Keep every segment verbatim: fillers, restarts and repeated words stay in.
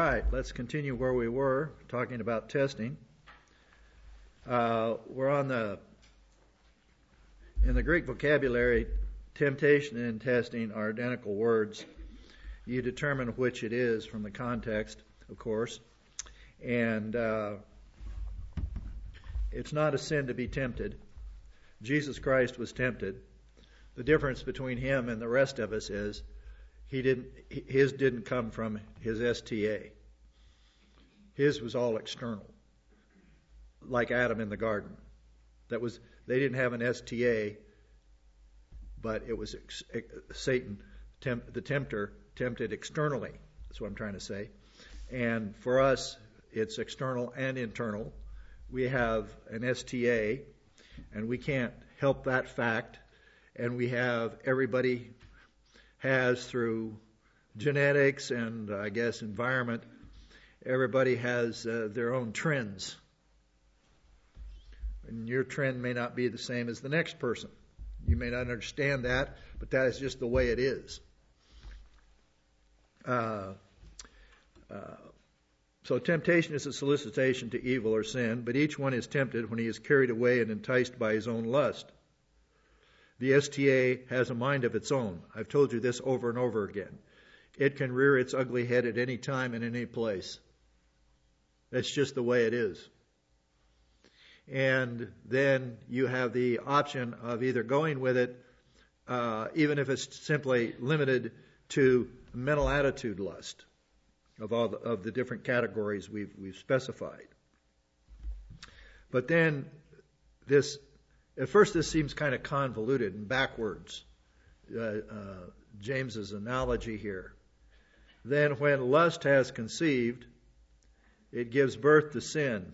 right, let's continue where we were, talking about testing. Uh, we're on the, in the Greek vocabulary, temptation and testing are identical words. You determine which it is from the context, of course. And uh, it's not a sin to be tempted. Jesus Christ was tempted. The difference between him and the rest of us is he didn't. His didn't come from his S T A. His was all external, like Adam in the garden. That was they didn't have an S T A, but it was ex- Satan, temp, the tempter, tempted externally. That's what I'm trying to say. And for us, it's external and internal. We have an S T A, and we can't help that fact. And we have, everybody has through genetics and, I guess, environment, everybody has uh, their own trends. And your trend may not be the same as the next person. You may not understand that, but that is just the way it is. Uh, uh, so temptation is a solicitation to evil or sin, but each one is tempted when he is carried away and enticed by his own lust. The S T A has a mind of its own. I've told you this over and over again. It can rear its ugly head at any time and in any place. That's just the way it is. And then you have the option of either going with it, uh, even if it's simply limited to mental attitude lust of all the, of the different categories we've we've specified. But then this. At first, this seems kind of convoluted and backwards, uh, uh, James's analogy here. Then when lust has conceived, it gives birth to sin.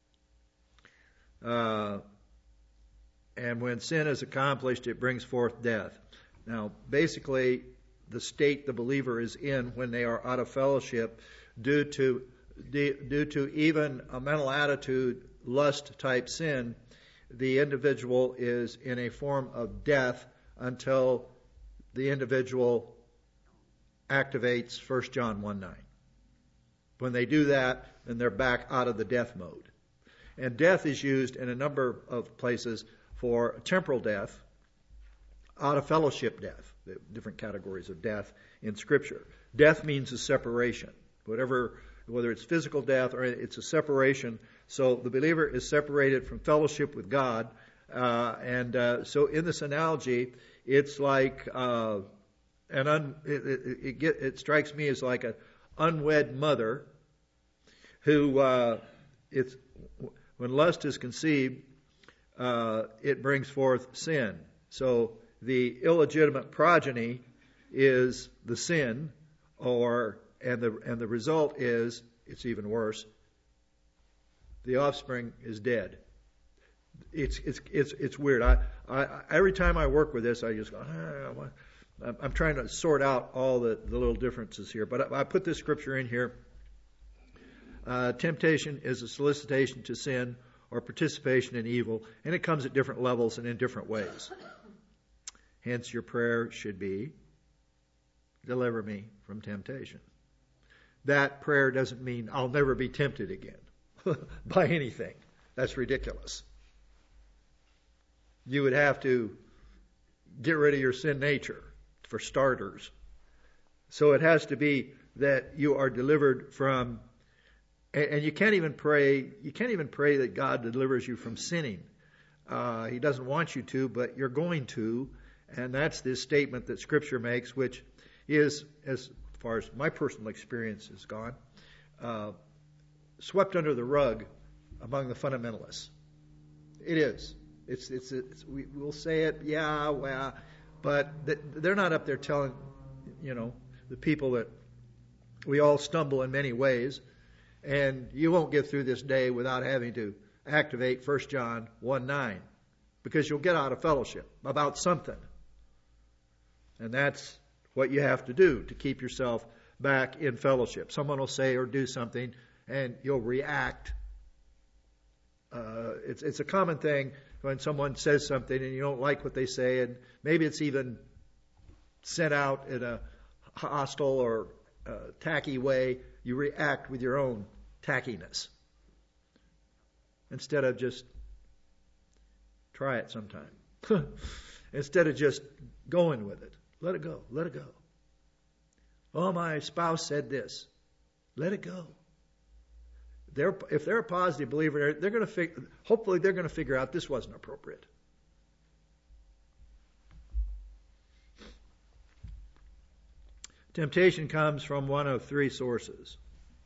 Uh, and when sin is accomplished, it brings forth death. Now, basically, the state the believer is in when they are out of fellowship due to, due to even a mental attitude, lust-type sin, the individual is in a form of death until the individual activates First John one nine. When they do that, then they're back out of the death mode. And death is used in a number of places for temporal death, out of fellowship death, the different categories of death in Scripture. Death means a separation. Whatever, whether it's physical death or it's a separation. So the believer is separated from fellowship with God. Uh, and uh, so in this analogy, it's like uh, an un, it, it, it, get, it strikes me as like an unwed mother who, uh, it's when lust is conceived, uh, it brings forth sin. So the illegitimate progeny is the sin, or and the and the result is, it's even worse, the offspring is dead. It's it's it's it's weird. I, I every time I work with this, I just go. Ah, I'm trying to sort out all the, the little differences here. But I, I put this scripture in here. Uh, temptation is a solicitation to sin or participation in evil, and it comes at different levels and in different ways. Hence, your prayer should be, deliver me from temptation. That prayer doesn't mean I'll never be tempted again by anything. That's ridiculous. You would have to get rid of your sin nature, for starters. So it has to be that you are delivered from, and you can't even pray, you can't even pray that God delivers you from sinning. Uh, he doesn't want you to, but you're going to, and that's this statement that Scripture makes, which is, as far as my personal experience has gone, uh, swept under the rug among the fundamentalists. It is. It's, it's, it's we, we'll say it, yeah, well, but they're not up there telling, you know, the people that we all stumble in many ways, and you won't get through this day without having to activate First John one nine, because you'll get out of fellowship about something. And that's what you have to do to keep yourself back in fellowship. Someone will say or do something, and you'll react. Uh, it's, it's a common thing when someone says something and you don't like what they say, and maybe it's even sent out in a hostile or uh, tacky way, You react with your own tackiness instead of just try it sometime. Instead of just going with it. Let it go. Let it go. Oh, my spouse said this. Let it go. They're, if they're a positive believer, they're, they're going to fig- hopefully they're going to figure out this wasn't appropriate. Temptation comes from one of three sources.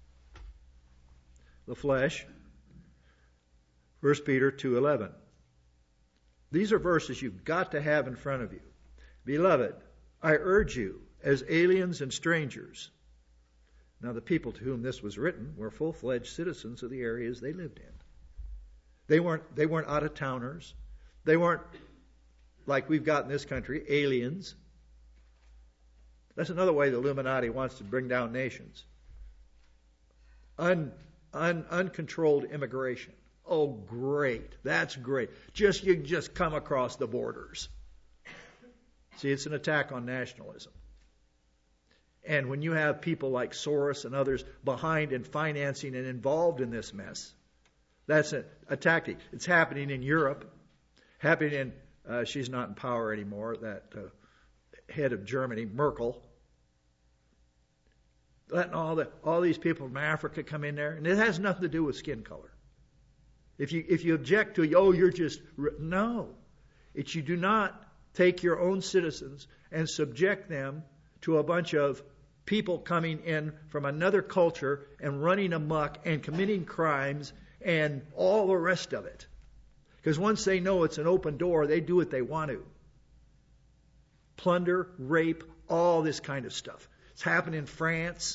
The flesh, First Peter two eleven. These are verses you've got to have in front of you. Beloved, I urge you, as aliens and strangers. Now, the people to whom this was written were full-fledged citizens of the areas they lived in. They weren't, they weren't out-of-towners. They weren't, like we've got in this country, aliens. That's another way the Illuminati wants to bring down nations. Un, un, uncontrolled immigration. Oh, great. That's great. Just you just come across the borders. See, it's an attack on nationalism. And when you have people like Soros and others behind and financing and involved in this mess, that's a, a tactic. It's happening in Europe. Happening in, uh, she's not in power anymore, that uh, head of Germany, Merkel. Letting all, the, all these people from Africa come in there. And it has nothing to do with skin color. If you, if you object to, oh, you're just, no. It's you do not take your own citizens and subject them to a bunch of people coming in from another culture and running amok and committing crimes and all the rest of it. Because once they know it's an open door, they do what they want to. Plunder, rape, all this kind of stuff. It's happened in France.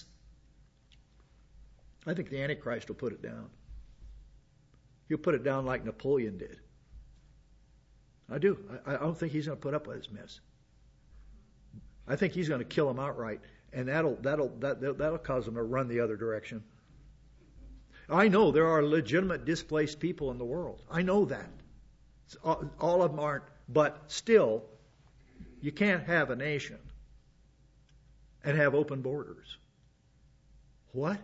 I think the Antichrist will put it down. He'll put it down like Napoleon did. I do. I, I don't think he's going to put up with this mess. I think he's going to kill them outright, and that'll that'll that, that'll cause them to run the other direction. I know there are legitimate displaced people in the world. I know that. All, all of them aren't, but still, you can't have a nation and have open borders. What?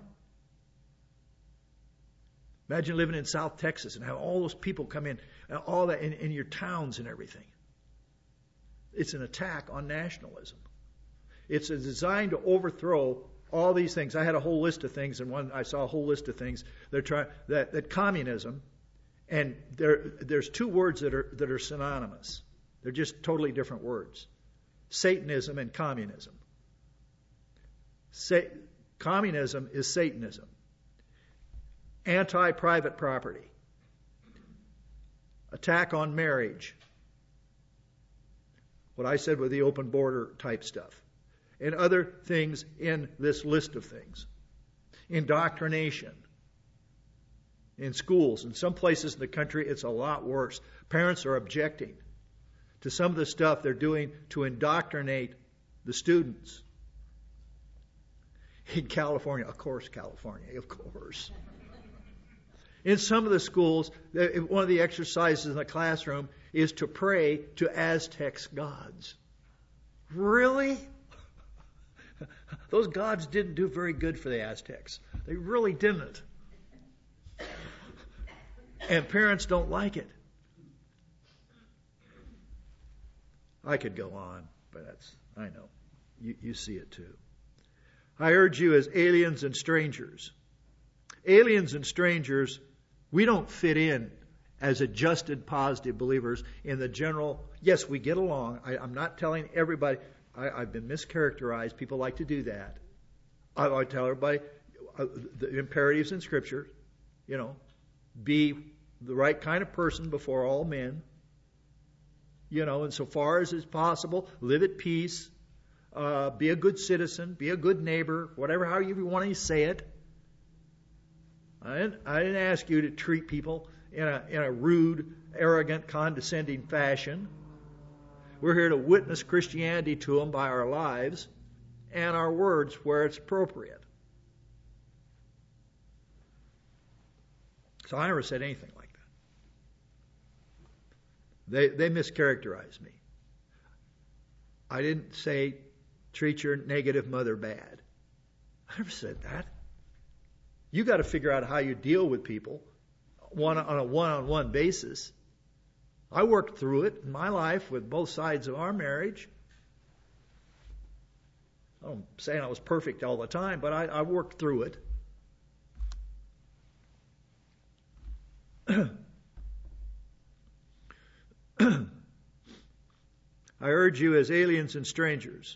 Imagine living in South Texas and have all those people come in, all that in, in your towns and everything. It's an attack on nationalism. It's designed to overthrow all these things. I had a whole list of things, and one I saw a whole list of things. They're trying that, that communism, and there there's two words that are that are synonymous. They're just totally different words: Satanism and communism. Sa- communism is Satanism. Anti-private property. Attack on marriage. What I said with the open border type stuff. And other things in this list of things. Indoctrination. In schools. In some places in the country, it's a lot worse. Parents are objecting to some of the stuff they're doing to indoctrinate the students. In California, of course, California, of course. In some of the schools, one of the exercises in the classroom is to pray to Aztec gods. Really? Those gods didn't do very good for the Aztecs. They really didn't. And parents don't like it. I could go on, but that's, I know. You, you see it too. I urge you as aliens and strangers. Aliens and strangers, we don't fit in as adjusted positive believers in the general. Yes, we get along. I, I'm not telling everybody. I, I've been mischaracterized. People like to do that. I, I tell everybody uh, the imperatives in Scripture, you know, be the right kind of person before all men. You know, and so far as is possible, live at peace. Uh, be a good citizen. Be a good neighbor. Whatever, how you want to say it. I didn't, I didn't ask you to treat people in a in a rude, arrogant, condescending fashion. We're here to witness Christianity to them by our lives and our words where it's appropriate. So I never said anything like that. They they mischaracterized me. I didn't say treat your negative mother bad. I never said that. You got to figure out how you deal with people one on a one-on-one basis. I worked through it in my life with both sides of our marriage. I'm saying I was perfect all the time, but I, I worked through it. I urge you as aliens and strangers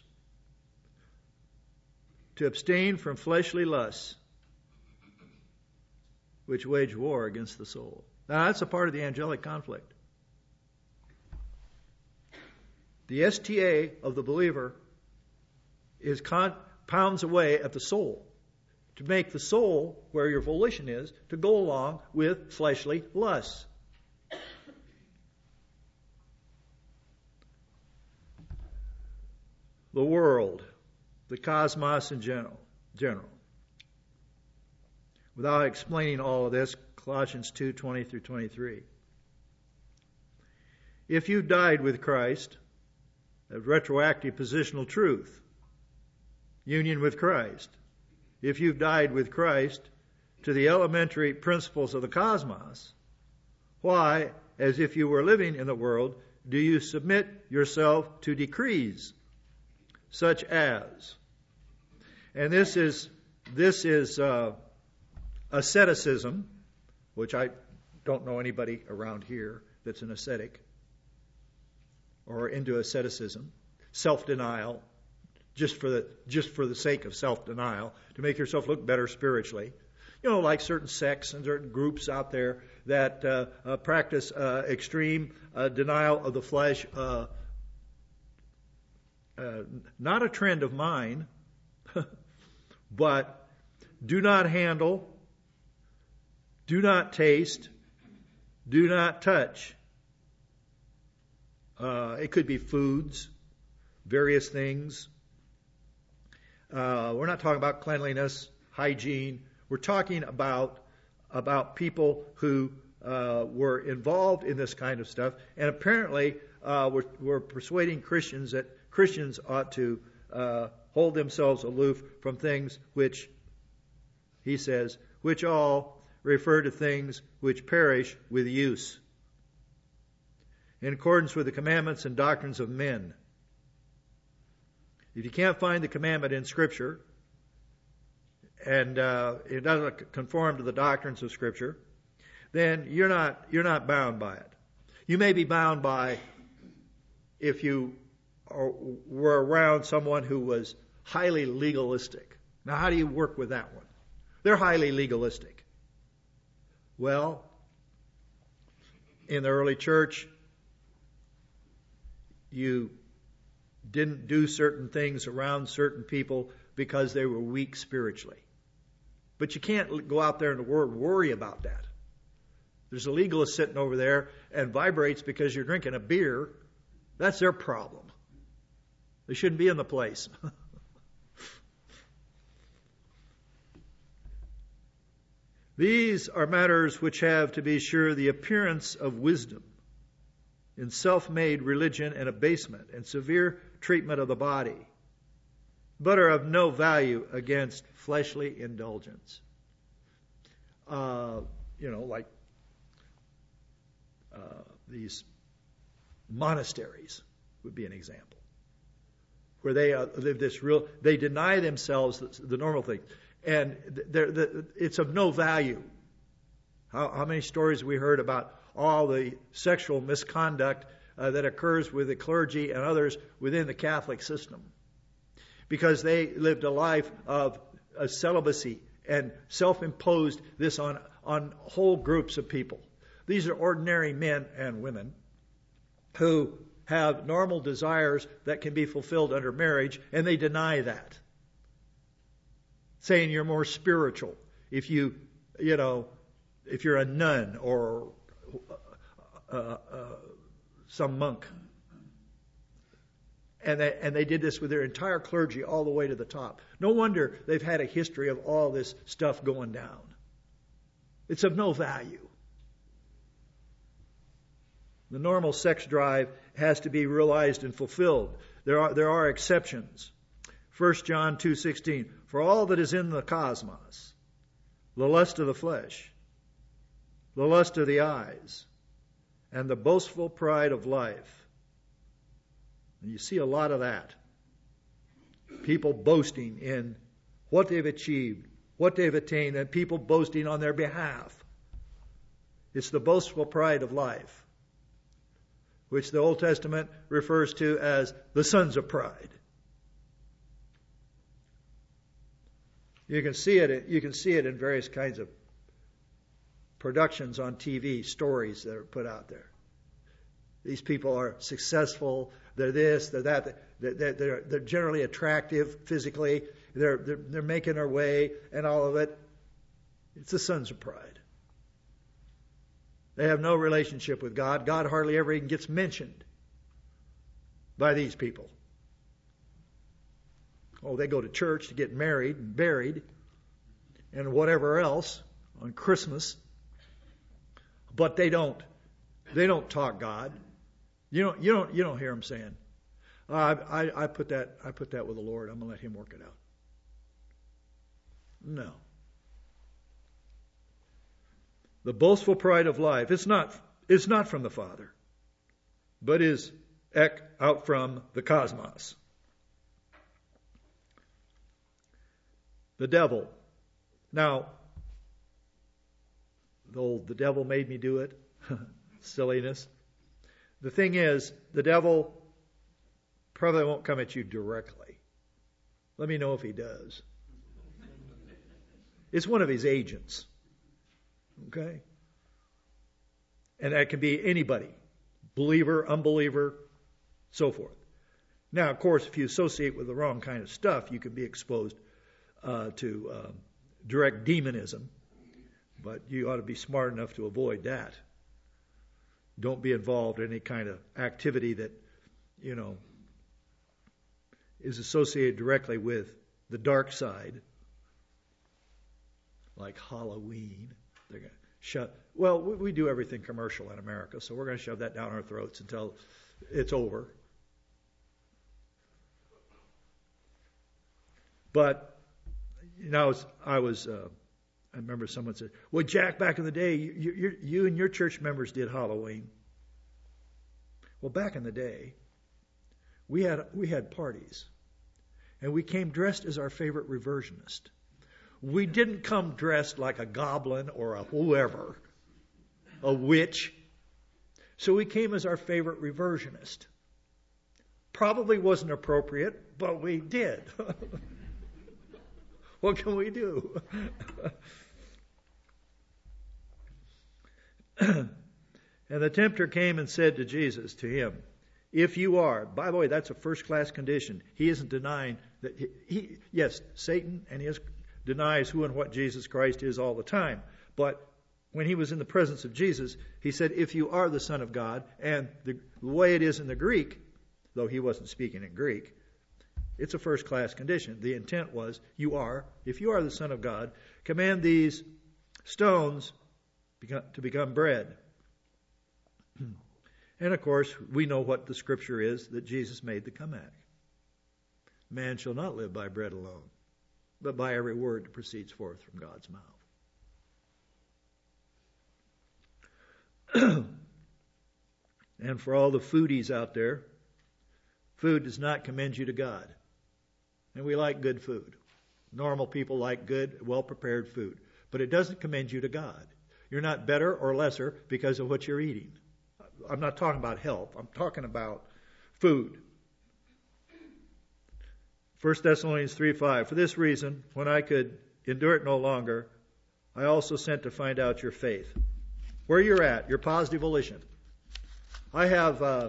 to abstain from fleshly lusts which wage war against the soul. Now that's a part of the angelic conflict. The S T A of the believer is con- pounds away at the soul to make the soul, where your volition is, to go along with fleshly lusts. The world, the cosmos in general, general. Without explaining all of this, Colossians two twenty through twenty-three. If you died with Christ, a retroactive positional truth, union with Christ. If you've died with Christ to the elementary principles of the cosmos, why, as if you were living in the world, do you submit yourself to decrees such as? And this is this is uh, asceticism, which I don't know anybody around here that's an ascetic or into asceticism, self-denial, just for the just for the sake of self-denial, to make yourself look better spiritually. You know, like certain sects and certain groups out there that uh, uh, practice uh, extreme uh, denial of the flesh. Uh, uh, not a trend of mine, but do not handle, do not taste, do not touch. Uh, it could be foods, various things. Uh, we're not talking about cleanliness, hygiene. We're talking about about people who uh, were involved in this kind of stuff, and apparently uh, were, were persuading Christians that Christians ought to uh, hold themselves aloof from things which, he says, which all refer to things which perish with use, in accordance with the commandments and doctrines of men. If you can't find the commandment in Scripture, and uh, it doesn't conform to the doctrines of Scripture, then you're not you're not bound by it. You may be bound by if you are, were around someone who was highly legalistic. Now, how do you work with that one? They're highly legalistic. Well, in the early church, you didn't do certain things around certain people because they were weak spiritually. But you can't go out there in the world and worry about that. There's a legalist sitting over there and vibrates because you're drinking a beer. That's their problem. They shouldn't be in the place. These are matters which have, to be sure, the appearance of wisdom in self-made religion and abasement and severe treatment of the body, but are of no value against fleshly indulgence. Uh, you know, like uh, these monasteries would be an example, where they uh, live this real, they deny themselves the, the normal thing, and they're, they're, it's of no value. How, how many stories we heard about all the sexual misconduct uh, that occurs with the clergy and others within the Catholic system, because they lived a life of, of celibacy and self-imposed this on, on whole groups of people. These are ordinary men and women who have normal desires that can be fulfilled under marriage, and they deny that, saying you're more spiritual if you, you know, if you're a nun or uh, uh, some monk. And they, and they did this with their entire clergy all the way to the top. No wonder they've had a history of all this stuff going down. It's of no value. The normal sex drive has to be realized and fulfilled. There are there are exceptions. First John two sixteen, for all that is in the cosmos, the lust of the flesh, the lust of the eyes, and the boastful pride of life. And you see a lot of that. People boasting in what they've achieved, what they've attained, and people boasting on their behalf. It's the boastful pride of life, which the Old Testament refers to as the sons of pride. You can see it, you can see it in various kinds of productions on T V, stories that are put out there. These people are successful, they're this, they're that, they're, they're, they're generally attractive physically, they're, they're, they're making their way, and all of it. It's the sons of pride. They have no relationship with God. God hardly ever even gets mentioned by these people. Oh, they go to church to get married and buried and whatever else on Christmas. But they don't. They don't talk God. You don't. You don't. You don't hear them saying, uh, "I, I put that. I put that with the Lord. I'm going to let Him work it out." No. The boastful pride of life. It's not. It's not from the Father, but is ek out from the cosmos. The devil. Now, the old, the devil made me do it. Silliness. The thing is, the devil probably won't come at you directly. Let me know if he does. It's one of his agents. Okay? And that can be anybody. Believer, unbeliever, so forth. Now, of course, if you associate with the wrong kind of stuff, you can be exposed uh, to uh, direct demonism. But you ought to be smart enough to avoid that. Don't be involved in any kind of activity that, you know, is associated directly with the dark side, like Halloween. They're going to shove. Well, we, we do everything commercial in America, so we're going to shove that down our throats until it's over. But you know, I was, I, was, uh, I remember someone said, "Well, Jack, back in the day, you, you, you and your church members did Halloween." Well, back in the day, we had we had parties, and we came dressed as our favorite reversionist. We didn't come dressed like a goblin or a whoever, a witch. So we came as our favorite reversionist. Probably wasn't appropriate, but we did. What can we do? And the tempter came and said to Jesus, to him, "If you are," by the way, that's a first-class condition. He isn't denying that he, he yes, Satan and his denies who and what Jesus Christ is all the time. But when he was in the presence of Jesus, he said, "If you are the Son of God," and the, the way it is in the Greek, though he wasn't speaking in Greek, it's a first-class condition. The intent was, you are, if you are the Son of God, command these stones to become bread. And of course, we know what the scripture is that Jesus made the command. Man shall not live by bread alone, but by every word that proceeds forth from God's mouth. And for all the foodies out there, food does not commend you to God. And we like good food. Normal people like good, well-prepared food. But it doesn't commend you to God. You're not better or lesser because of what you're eating. I'm not talking about health. I'm talking about food. First Thessalonians three five. "For this reason, when I could endure it no longer, I also sent to find out your faith." Where you're at, your positive volition. I have uh,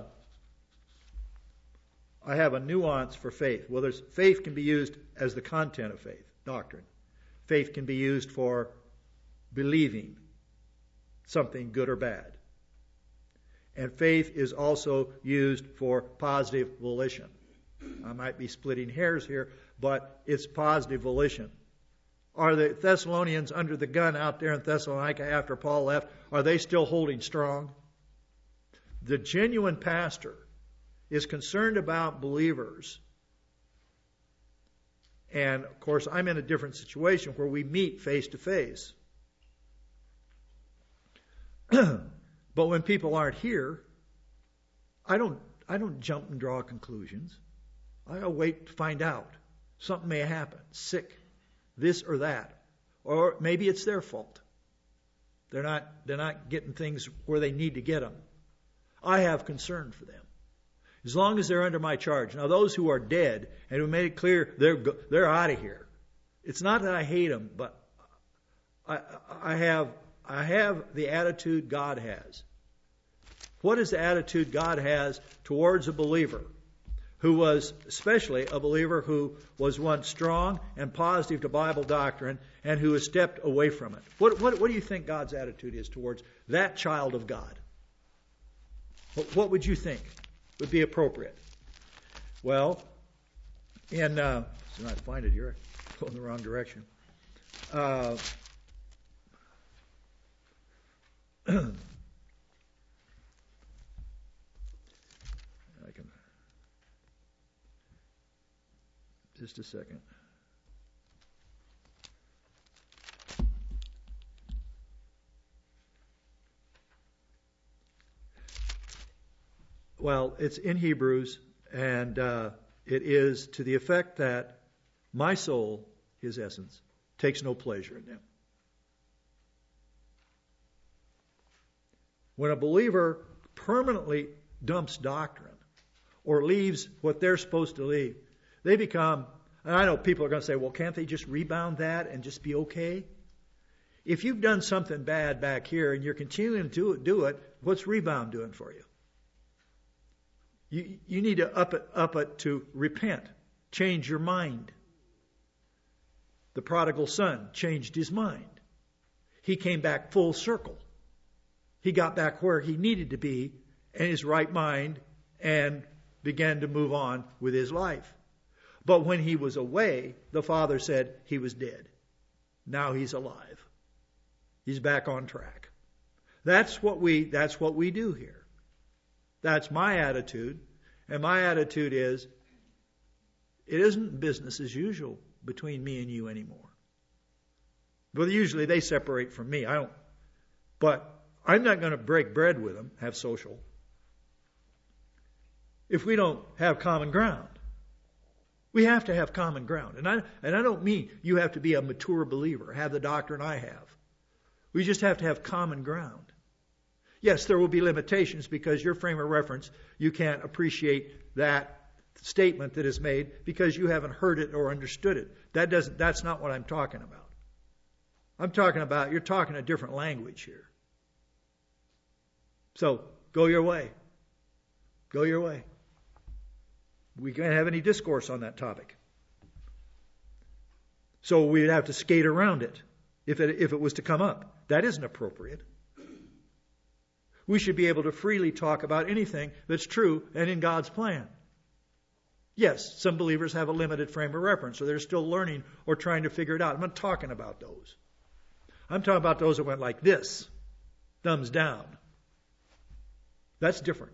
I have a nuance for faith. Well, there's, faith can be used as the content of faith, doctrine. Faith can be used for believing something good or bad. And faith is also used for positive volition. I might be splitting hairs here, but it's positive volition. Are the Thessalonians under the gun out there in Thessalonica after Paul left? Are they still holding strong? The genuine pastor is concerned about believers. And, of course, I'm in a different situation where we meet face to face. But when people aren't here, I don't I don't jump and draw conclusions. I wait to find out. Something may happen. Sick, this or that. Or maybe it's their fault. They're not they're not getting things where they need to get them. I have concern for them. As long as they're under my charge. Now those who are dead and who made it clear they're they're out of here. It's not that I hate them, but I I have I have the attitude God has. What is the attitude God has towards a believer who was, especially a believer who was once strong and positive to Bible doctrine and who has stepped away from it? What, what, what do you think God's attitude is towards that child of God? What, what would you think would be appropriate? Well, in, uh, so I find it here, I'm going the wrong direction. Uh, Just a second. Well, it's in Hebrews, and uh, it is to the effect that my soul, his essence, takes no pleasure in them. When a believer permanently dumps doctrine or leaves what they're supposed to leave, they become, and I know people are going to say, well, can't they just rebound that and just be okay? If you've done something bad back here and you're continuing to do it, do it, what's rebound doing for you? You, you need to up it, up it to repent, change your mind. The prodigal son changed his mind. He came back full circle. He got back where he needed to be in his right mind and began to move on with his life. But when he was away, the father said he was dead. Now he's alive. He's back on track. That's what we, that's what we do here. That's my attitude. And my attitude is, it isn't business as usual between me and you anymore. But usually they separate from me. I don't, but I'm not going to break bread with them, have social, if we don't have common ground. We have to have common ground. And I, and I don't mean you have to be a mature believer, have the doctrine I have. We just have to have common ground. Yes, there will be limitations because your frame of reference, you can't appreciate that statement that is made because you haven't heard it or understood it. That doesn't, that's not what I'm talking about. I'm talking about, you're talking a different language here. So, go your way. Go your way. We can't have any discourse on that topic. So we'd have to skate around it if it, if it was to come up. That isn't appropriate. We should be able to freely talk about anything that's true and in God's plan. Yes, some believers have a limited frame of reference, so they're still learning or trying to figure it out. I'm not talking about those. I'm talking about those that went like this, thumbs down. That's different.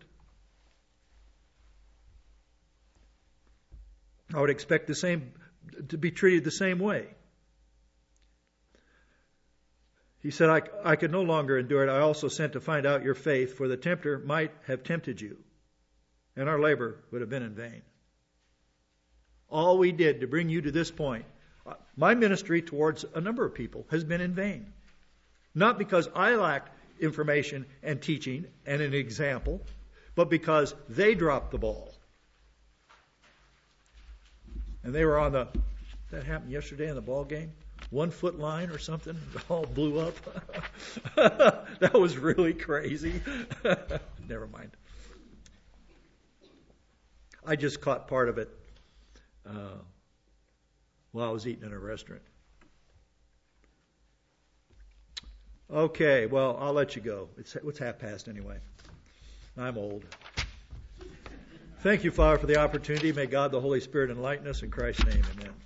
I would expect the same to be treated the same way. He said, I, I could no longer endure it. I also sent to find out your faith, for the tempter might have tempted you, and our labor would have been in vain. All we did to bring you to this point, my ministry towards a number of people has been in vain. Not because I lacked information and teaching and an example, but because they dropped the ball. And they were on the, that happened yesterday in the ball game, one foot line or something, it all blew up. That was really crazy. Never mind. I just caught part of it uh, while I was eating in a restaurant. Okay, well, I'll let you go. It's, it's half past anyway. I'm old. Thank you, Father, for the opportunity. May God, the Holy Spirit, enlighten us in Christ's name. Amen.